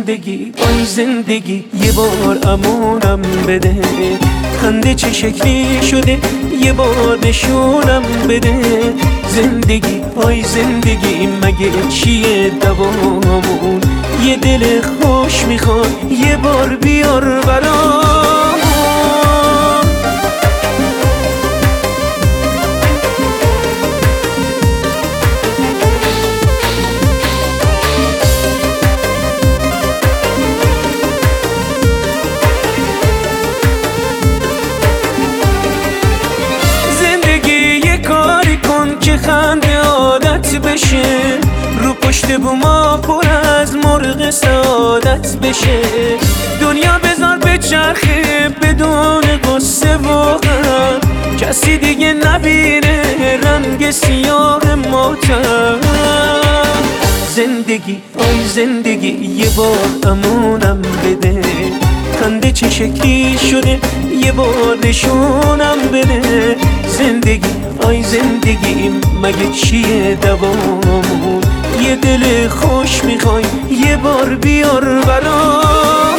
زندگی آی زندگی یه بار امونم بده، خنده چه شکلی شده یه بار نشونم بده. زندگی آی زندگی مگه چیه دوامون، یه دل خوش میخواد یه بار بیار برام. که خنده عادت بشه، رو پشت بوما پر از مرغ سعادت بشه. دنیا بذار به چرخه بدون قصه و غم، کسی دیگه نبینه رنگ سیاه ماتم. زندگی آی زندگی یه بار امونم بده، خنده چه شکلی شده یه بار نشونم بده. زندگی آی زندگی مگه چیه دوامون، یه دل خوش میخوای یه بار بیار برام.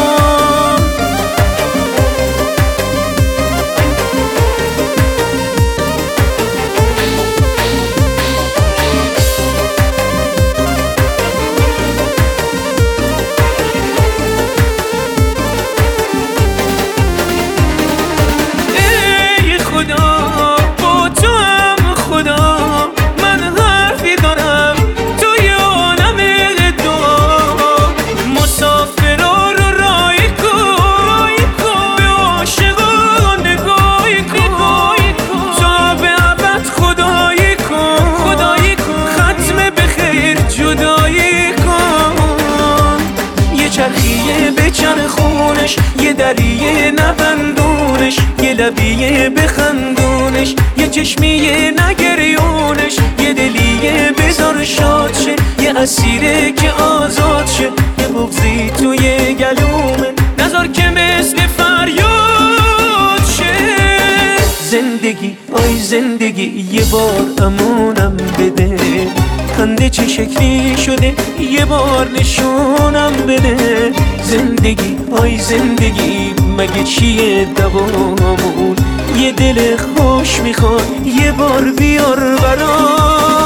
چرخیه به چرخونش، یه دریه نبندونش، یه لبیه بخندونش، یه چشمیه نگریونش، یه دلیه بذار شاد شه، یه اسیره که آزاد شه، یه بغضی توی گلومه نذار که مثل فریاد شه. زندگی آی زندگی یه بار امونم بده، خنده چه شکلی شده یه بار نشونم بده. زندگی آی زندگی مگه چیه دوامون، یه دل خوش میخواد یه بار بیار برام.